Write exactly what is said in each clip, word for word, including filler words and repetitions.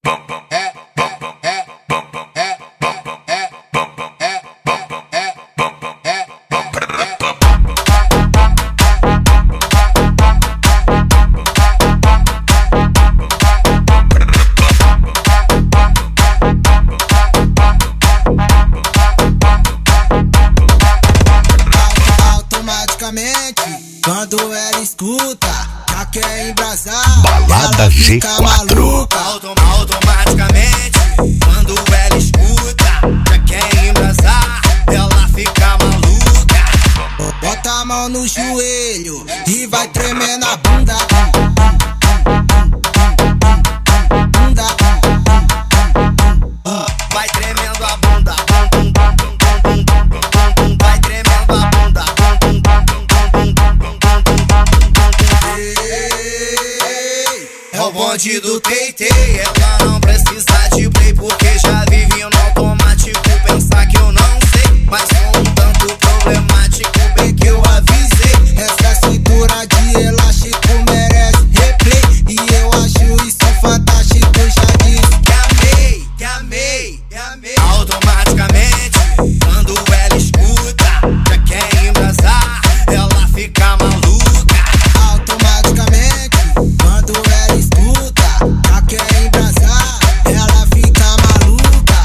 Quando ela escuta, já quer embrasar. Balada G quatro. Autom automaticamente, quando ela escuta, já quer embrasar. Ela fica maluca. Bota a mão no joelho e vai tremer na bunda. Bunda. Vai tremendo a bunda. Vai tremendo a bunda. É o bonde do Teitei. Ela não precisa de play porque já vive no automático. Pensar que eu não sei, mas sou um tanto problemático. Bem que eu avisei. Essa cintura de elástico merece replay. E eu acho isso fantástico. Já disse que amei, que amei, que amei. Automaticamente, quando ela escuta, já quer embrasar. Ela fica maluca. Automaticamente, quando ela escuta, já quer embrasar. Ela fica maluca.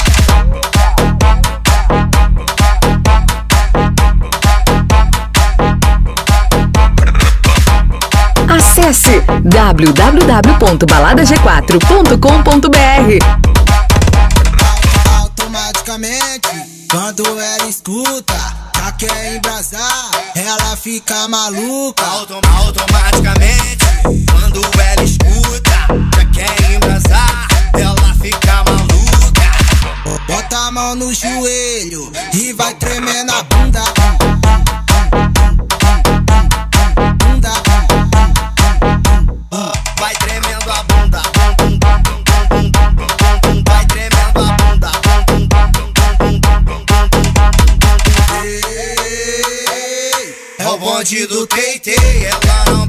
Acesse w w w ponto balada g quatro ponto com ponto b r. Automaticamente, quando ela escuta, já quer embrasar. Ela fica maluca. Autom automaticamente, quando ela escuta, já quer embrasar. Ela fica maluca. Bota a mão no joelho e vai tremer na bunda. Bunda. Vai tremendo a bunda. Vai tremendo a bunda. É o bonde do Teitei. Ela não